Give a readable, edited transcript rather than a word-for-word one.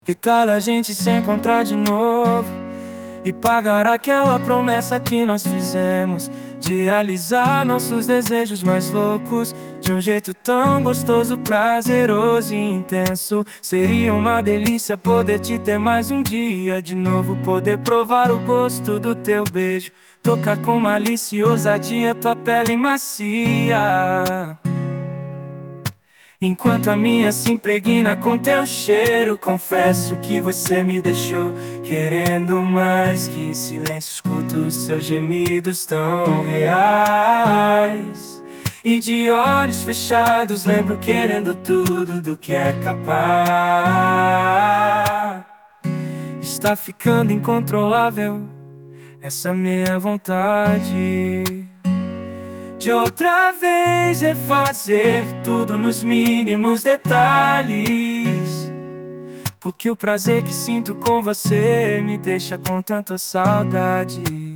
Que tal a gente se encontrar de novo e pagar aquela promessa que nós fizemos de realizar nossos desejos mais loucos de um jeito tão gostoso, prazeroso e intenso. Seria uma delícia poder te ter mais um dia de novo, poder provar o gosto do teu beijo, tocar com malícia e ousadia tua pele macia. Enquanto a minha se impregna com teu cheiro, confesso que você me deixou querendo mais, que em silêncio escuto os seus gemidos tão reais. E de olhos fechados lembro querendo tudo do que é capaz. Está ficando incontrolável essa minha vontade de outra vez refazer tudo nos mínimos detalhes, porque o prazer que sinto com você me deixa com tanta saudade.